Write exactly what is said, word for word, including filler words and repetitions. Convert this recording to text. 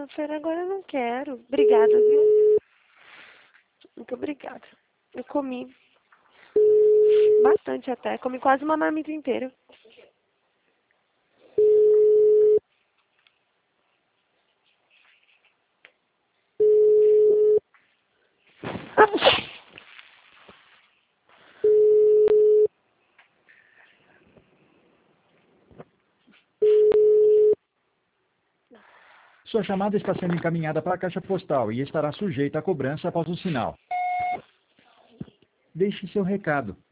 Ah, Fer, agora eu não quero. Obrigada, viu? Muito obrigada. Eu comi bastante até. Comi quase uma marmita inteira. Sua chamada está sendo encaminhada para a caixa postal e estará sujeita a cobrança após o sinal. Deixe seu recado.